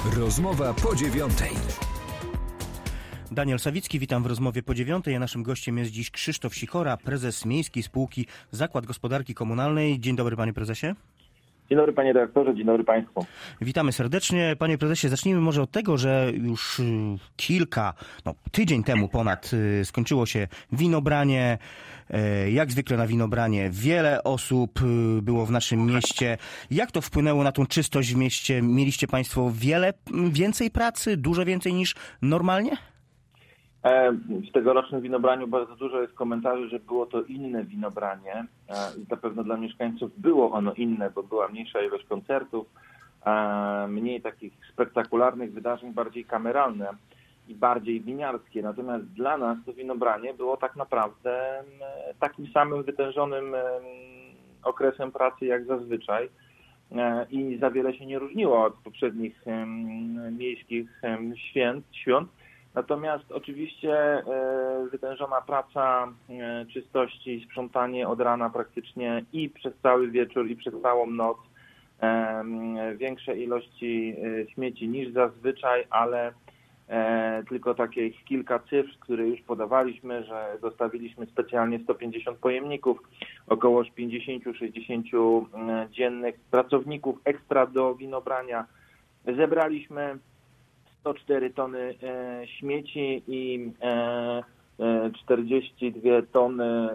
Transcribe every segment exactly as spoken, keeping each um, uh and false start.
Rozmowa po dziewiątej. Daniel Sawicki, witam w rozmowie po dziewiątej, a naszym gościem jest dziś Krzysztof Sikora, prezes Miejskiej Spółki Zakład Gospodarki Komunalnej. Dzień dobry, panie prezesie. Dzień dobry, panie dyrektorze, dzień dobry państwu. Witamy serdecznie. Panie prezesie, zacznijmy może od tego, że już kilka, no tydzień temu ponad skończyło się winobranie. Jak zwykle na winobranie wiele osób było w naszym mieście. Jak to wpłynęło na tą czystość w mieście? Mieliście państwo wiele, więcej pracy, dużo więcej niż normalnie? W tegorocznym winobraniu bardzo dużo jest komentarzy, że było to inne winobranie. Zapewne dla mieszkańców było ono inne, bo była mniejsza ilość koncertów, mniej takich spektakularnych wydarzeń, bardziej kameralne i bardziej winiarskie. Natomiast dla nas to winobranie było tak naprawdę takim samym wytężonym okresem pracy jak zazwyczaj i za wiele się nie różniło od poprzednich miejskich święt, świąt. Natomiast oczywiście wytężona praca, czystości, sprzątanie od rana praktycznie i przez cały wieczór, i przez całą noc. Większe ilości śmieci niż zazwyczaj, ale tylko takich kilka cyfr, które już podawaliśmy, że zostawiliśmy specjalnie sto pięćdziesiąt pojemników, około pięćdziesiąt do sześćdziesięciu dziennych pracowników ekstra do winobrania. Zebraliśmy sto cztery tony e, śmieci i e, e, czterdzieści dwie tony e,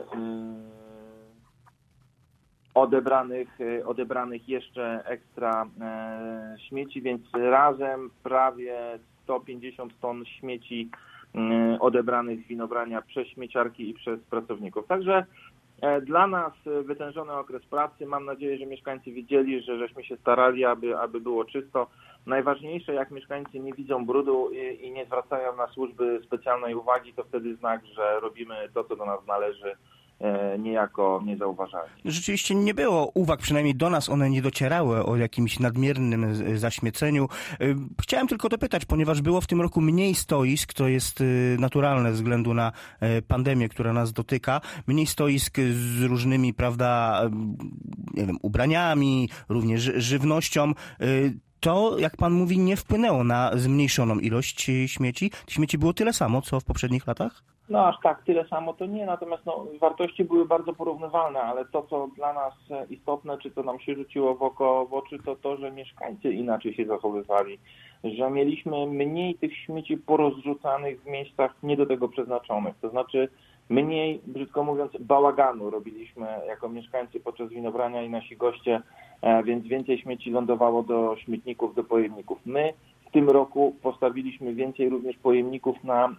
odebranych, e, odebranych jeszcze ekstra e, śmieci, więc razem prawie sto pięćdziesiąt ton śmieci e, odebranych z winobrania przez śmieciarki i przez pracowników. Także dla nas wytężony okres pracy. Mam nadzieję, że mieszkańcy widzieli, że żeśmy się starali, aby, aby było czysto. Najważniejsze, jak mieszkańcy nie widzą brudu i, i nie zwracają na służby specjalnej uwagi, to wtedy znak, że robimy to, co do nas należy, e, niejako niezauważalnie. Rzeczywiście nie było uwag, przynajmniej do nas one nie docierały o jakimś nadmiernym zaśmieceniu. Chciałem tylko dopytać, ponieważ było w tym roku mniej stoisk, to jest naturalne ze względu na pandemię, która nas dotyka, mniej stoisk z różnymi, prawda, nie wiem, ubraniami, również żywnością. To, jak pan mówi, nie wpłynęło na zmniejszoną ilość śmieci? Śmieci było tyle samo, co w poprzednich latach? No aż tak, tyle samo to nie, natomiast no, wartości były bardzo porównywalne, ale to, co dla nas istotne, czy co nam się rzuciło w oko, w oczy, to to, że mieszkańcy inaczej się zachowywali, że mieliśmy mniej tych śmieci porozrzucanych w miejscach nie do tego przeznaczonych, to znaczy mniej, brzydko mówiąc, bałaganu robiliśmy jako mieszkańcy podczas winobrania i nasi goście, więc więcej śmieci lądowało do śmietników, do pojemników. My w tym roku postawiliśmy więcej również pojemników na,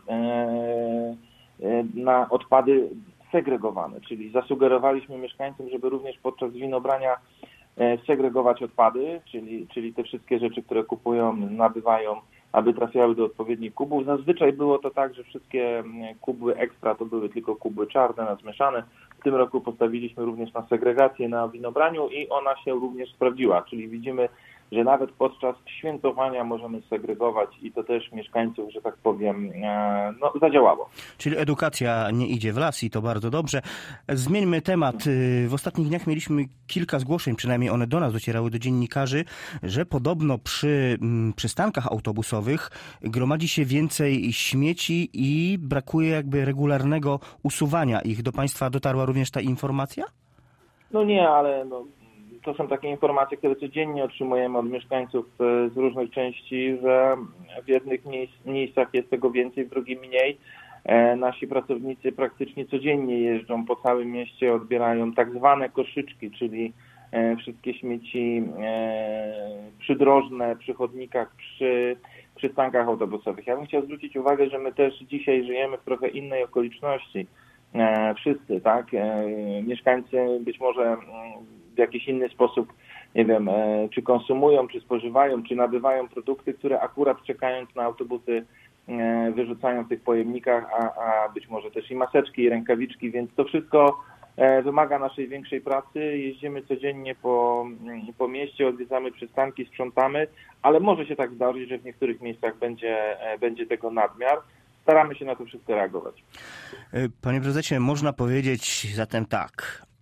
na odpady segregowane, czyli zasugerowaliśmy mieszkańcom, żeby również podczas winobrania segregować odpady, czyli, czyli te wszystkie rzeczy, które kupują, nabywają, aby trafiały do odpowiednich kubów. Zazwyczaj było to tak, że wszystkie kubły ekstra to były tylko kubły czarne, nazmieszane. W tym roku postawiliśmy również na segregację na winobraniu i ona się również sprawdziła, czyli widzimy, że nawet podczas świętowania możemy segregować i to też mieszkańców, że tak powiem, no, zadziałało. Czyli edukacja nie idzie w las i to bardzo dobrze. Zmieńmy temat. W ostatnich dniach mieliśmy kilka zgłoszeń, przynajmniej one do nas docierały, do dziennikarzy, że podobno przy przystankach autobusowych gromadzi się więcej śmieci i brakuje jakby regularnego usuwania ich. Do państwa dotarła również ta informacja? No nie, ale no, to są takie informacje, które codziennie otrzymujemy od mieszkańców z różnych części, że w jednych miejscach jest tego więcej, w drugim mniej. Nasi pracownicy praktycznie codziennie jeżdżą po całym mieście, odbierają tak zwane koszyczki, czyli wszystkie śmieci przydrożne, przy chodnikach, przy przystankach autobusowych. Ja bym chciał zwrócić uwagę, że my też dzisiaj żyjemy w trochę innej okoliczności. Wszyscy, tak? Mieszkańcy być może w jakiś inny sposób, nie wiem, czy konsumują, czy spożywają, czy nabywają produkty, które akurat czekając na autobusy wyrzucają w tych pojemnikach, a, a być może też i maseczki, i rękawiczki, więc to wszystko wymaga naszej większej pracy. Jeździmy codziennie po, po mieście, odwiedzamy przystanki, sprzątamy, ale może się tak zdarzyć, że w niektórych miejscach będzie, będzie tego nadmiar. Staramy się na to wszystko reagować. Panie prezesie, można powiedzieć zatem tak.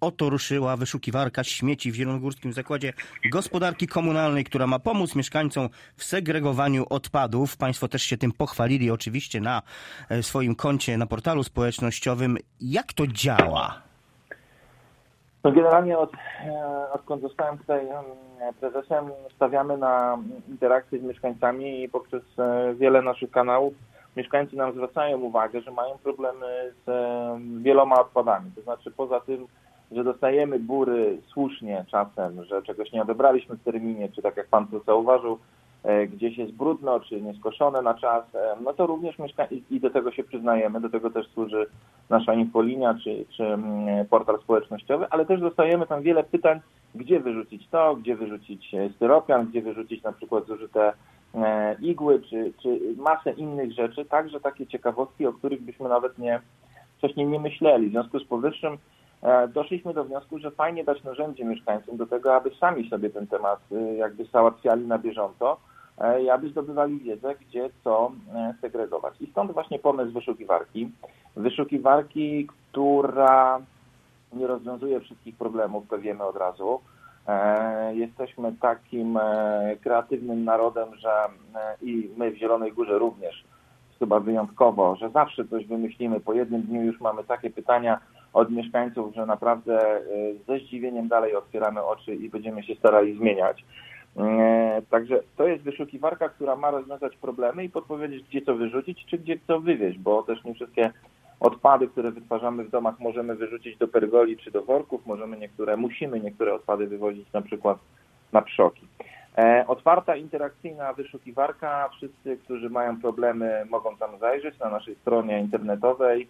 oto ruszyła wyszukiwarka śmieci w Zielonogórskim Zakładzie Gospodarki Komunalnej, która ma pomóc mieszkańcom w segregowaniu odpadów. Państwo też się tym pochwalili oczywiście na swoim koncie, na portalu społecznościowym. Jak to działa? No generalnie od, odkąd zostałem tutaj prezesem, stawiamy na interakcję z mieszkańcami i poprzez wiele naszych kanałów mieszkańcy nam zwracają uwagę, że mają problemy z wieloma odpadami. To znaczy poza tym, że dostajemy góry słusznie czasem, że czegoś nie odebraliśmy w terminie, czy tak jak pan tu zauważył, gdzieś jest brudno, czy nieskoszone na czas, no to również mieszkańcy, i do tego się przyznajemy, do tego też służy nasza infolinia, czy, czy portal społecznościowy, ale też dostajemy tam wiele pytań, gdzie wyrzucić to, gdzie wyrzucić styropian, gdzie wyrzucić na przykład zużyte igły, czy, czy masę innych rzeczy, także takie ciekawostki, o których byśmy nawet nie, wcześniej nie myśleli. W związku z powyższym doszliśmy do wniosku, że fajnie dać narzędzie mieszkańcom do tego, aby sami sobie ten temat jakby załatwiali na bieżąco i aby zdobywali wiedzę, gdzie co segregować. I stąd właśnie pomysł wyszukiwarki. Wyszukiwarki, która nie rozwiązuje wszystkich problemów, to wiemy od razu. Jesteśmy takim kreatywnym narodem, że i my w Zielonej Górze również, chyba wyjątkowo, że zawsze coś wymyślimy. Po jednym dniu już mamy takie pytania od mieszkańców, że naprawdę ze zdziwieniem dalej otwieramy oczy i będziemy się starali zmieniać. Także to jest wyszukiwarka, która ma rozwiązać problemy i podpowiedzieć, gdzie co wyrzucić, czy gdzie co wywieźć, bo też nie wszystkie odpady, które wytwarzamy w domach, możemy wyrzucić do pergoli czy do worków, możemy niektóre, musimy niektóre odpady wywozić na przykład na pszoki. E, otwarta, interakcyjna wyszukiwarka, wszyscy, którzy mają problemy, mogą tam zajrzeć na naszej stronie internetowej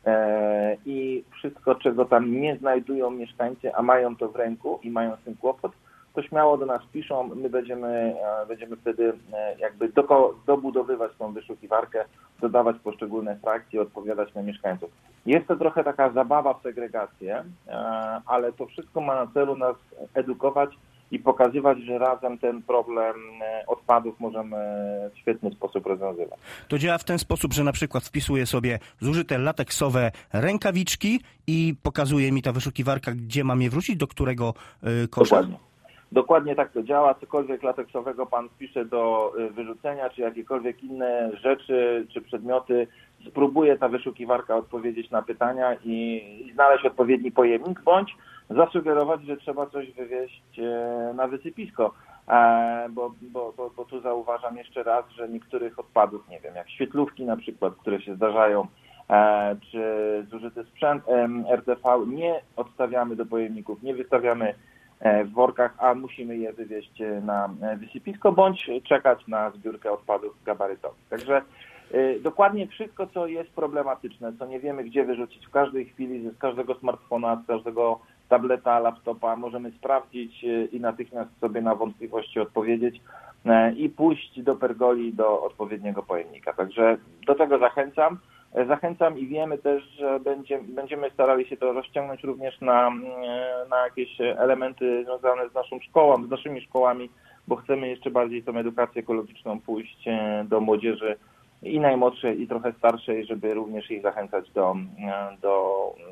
e, i wszystko, czego tam nie znajdują mieszkańcy, a mają to w ręku i mają z tym kłopot, to śmiało do nas piszą, my będziemy, będziemy wtedy jakby do, dobudowywać tą wyszukiwarkę, dodawać poszczególne frakcje, odpowiadać na mieszkańców. Jest to trochę taka zabawa w segregację, ale to wszystko ma na celu nas edukować i pokazywać, że razem ten problem odpadów możemy w świetny sposób rozwiązywać. To działa w ten sposób, że na przykład wpisuję sobie zużyte lateksowe rękawiczki i pokazuje mi ta wyszukiwarka, gdzie mam je wrzucić, do którego kosza? Dokładnie. Dokładnie tak to działa. Cokolwiek lateksowego pan wpisze do wyrzucenia, czy jakiekolwiek inne rzeczy, czy przedmioty, spróbuje ta wyszukiwarka odpowiedzieć na pytania i, i znaleźć odpowiedni pojemnik, bądź zasugerować, że trzeba coś wywieźć na wysypisko. Bo, bo, bo, bo tu zauważam jeszcze raz, że niektórych odpadów, nie wiem, jak świetlówki na przykład, które się zdarzają, czy zużyty sprzęt R T V, nie odstawiamy do pojemników, nie wystawiamy w workach, a musimy je wywieźć na wysypisko, bądź czekać na zbiórkę odpadów gabarytowych. Także y, dokładnie wszystko, co jest problematyczne, co nie wiemy, gdzie wyrzucić w każdej chwili, z każdego smartfona, z każdego tableta, laptopa, możemy sprawdzić y, i natychmiast sobie na wątpliwości odpowiedzieć y, i pójść do pergoli, do odpowiedniego pojemnika. Także do tego zachęcam. Zachęcam i wiemy też, że będzie, będziemy starali się to rozciągnąć również na, na jakieś elementy związane z naszą szkołą, z naszymi szkołami, bo chcemy jeszcze bardziej tą edukację ekologiczną pójść do młodzieży i najmłodszej, i trochę starszej, żeby również ich zachęcać do, do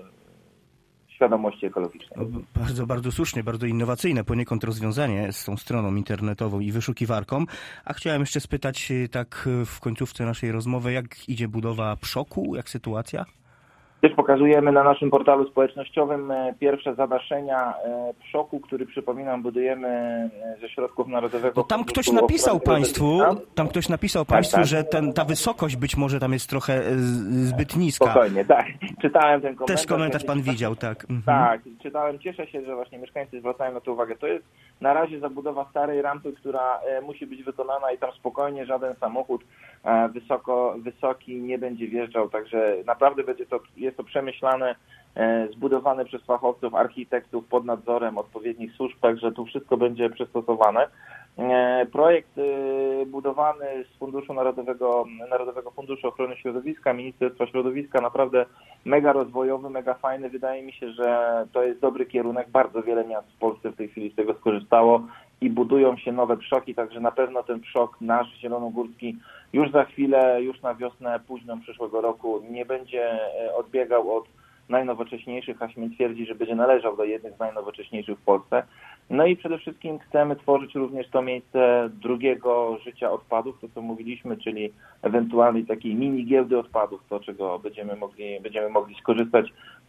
świadomości ekologicznej. Bardzo, bardzo słusznie, bardzo innowacyjne poniekąd rozwiązanie z tą stroną internetową i wyszukiwarką. A chciałem jeszcze spytać tak w końcówce naszej rozmowy, jak idzie budowa pszoku, jak sytuacja? Też pokazujemy na naszym portalu społecznościowym pierwsze zadaszenia pszoku, który, przypominam, budujemy ze środków Narodowego no tam Funduszu ktoś napisał Państwu, tam ktoś napisał Państwu, tak, tak. że ten, ta wysokość być może tam jest trochę zbyt niska. Spokojnie, tak. Czytałem ten komentarz. Też komentarz Pan widział, tak. Mhm. Tak, czytałem. Cieszę się, że właśnie mieszkańcy zwracają na to uwagę. To jest na razie zabudowa starej rampy, która musi być wykonana i tam spokojnie żaden samochód wysoko, wysoki nie będzie wjeżdżał, także naprawdę będzie to, jest to przemyślane, zbudowane przez fachowców, architektów pod nadzorem odpowiednich służb, także tu wszystko będzie przystosowane. Projekt budowany z Funduszu Narodowego, Narodowego Funduszu Ochrony Środowiska, Ministerstwa Środowiska, naprawdę mega rozwojowy, mega fajny. Wydaje mi się, że to jest dobry kierunek. Bardzo wiele miast w Polsce w tej chwili z tego skorzystało i budują się nowe pszoki, także na pewno ten pszok nasz zielonogórski już za chwilę, już na wiosnę późną przyszłego roku nie będzie odbiegał od najnowocześniejszych, a śmiem twierdzi, że będzie należał do jednych z najnowocześniejszych w Polsce. No i przede wszystkim chcemy tworzyć również to miejsce drugiego życia odpadów, to co mówiliśmy, czyli ewentualnej takiej mini giełdy odpadów, to czego będziemy mogli, będziemy mogli skorzystać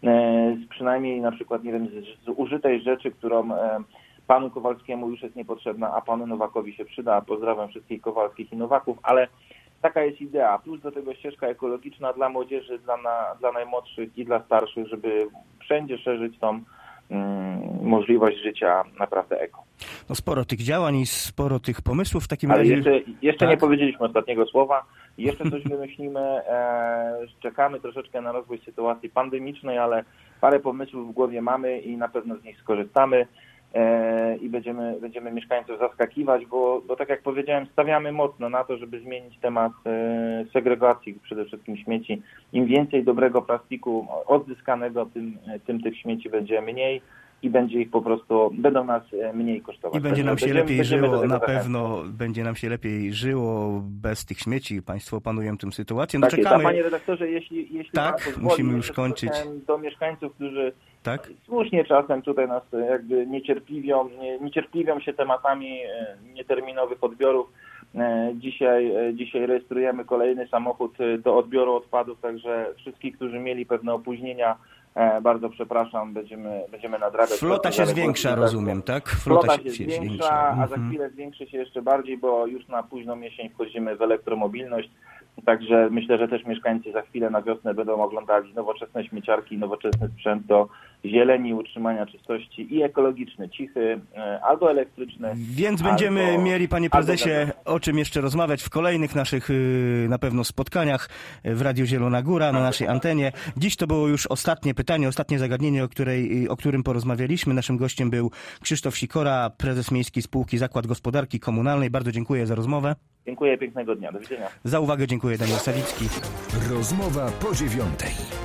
z przynajmniej na przykład, nie wiem, z, z użytej rzeczy, którą panu Kowalskiemu już jest niepotrzebna, a panu Nowakowi się przyda. Pozdrawiam wszystkich Kowalskich i Nowaków, ale taka jest idea. Plus do tego ścieżka ekologiczna dla młodzieży, dla, na, dla najmłodszych i dla starszych, żeby wszędzie szerzyć tą mm, możliwość życia naprawdę eko. No sporo tych działań i sporo tych pomysłów w takim Ale razie. jeszcze, jeszcze tak? nie powiedzieliśmy ostatniego słowa. Jeszcze coś wymyślimy. E, czekamy troszeczkę na rozwój sytuacji pandemicznej, ale parę pomysłów w głowie mamy i na pewno z nich skorzystamy. I będziemy, będziemy mieszkańców zaskakiwać, bo, bo tak jak powiedziałem, stawiamy mocno na to, żeby zmienić temat segregacji, przede wszystkim śmieci. Im więcej dobrego plastiku odzyskanego, tym, tym tych śmieci będzie mniej i będzie ich po prostu, będą nas mniej kosztować. I będzie nam się będziemy, lepiej będziemy żyło, na zachęcać. pewno będzie nam się lepiej żyło bez tych śmieci. Państwo opanują tę sytuację. No Tak jest, czekamy. a panie redaktorze, jeśli, jeśli Tak, pan pozwoli, musimy już kończyć. do mieszkańców, którzy Tak? słusznie czasem tutaj nas jakby niecierpliwią, nie, niecierpliwią się tematami nieterminowych odbiorów. Dzisiaj, dzisiaj rejestrujemy kolejny samochód do odbioru odpadów, także wszystkich, którzy mieli pewne opóźnienia, bardzo przepraszam, będziemy, będziemy nadrabiać. Flota się zwiększa, rozumiem, tak? Flota, Flota się, się zwiększa, zwiększa, a za mhm. chwilę zwiększy się jeszcze bardziej, bo już na późną jesień wchodzimy w elektromobilność. Także myślę, że też mieszkańcy za chwilę na wiosnę będą oglądali nowoczesne śmieciarki, nowoczesny sprzęt do zieleni, utrzymania czystości i ekologiczny, cichy, albo elektryczny. Więc będziemy albo, mieli, panie prezesie, o czym jeszcze rozmawiać w kolejnych naszych na pewno spotkaniach w Radiu Zielona Góra, na naszej antenie. Dziś to było już ostatnie pytanie, ostatnie zagadnienie, o, której, o którym porozmawialiśmy. Naszym gościem był Krzysztof Sikora, prezes Miejskiej Spółki Zakład Gospodarki Komunalnej. Bardzo dziękuję za rozmowę. Dziękuję, pięknego dnia. Do widzenia. Za uwagę dziękuję, Daniel Sawicki. Rozmowa po dziewiątej.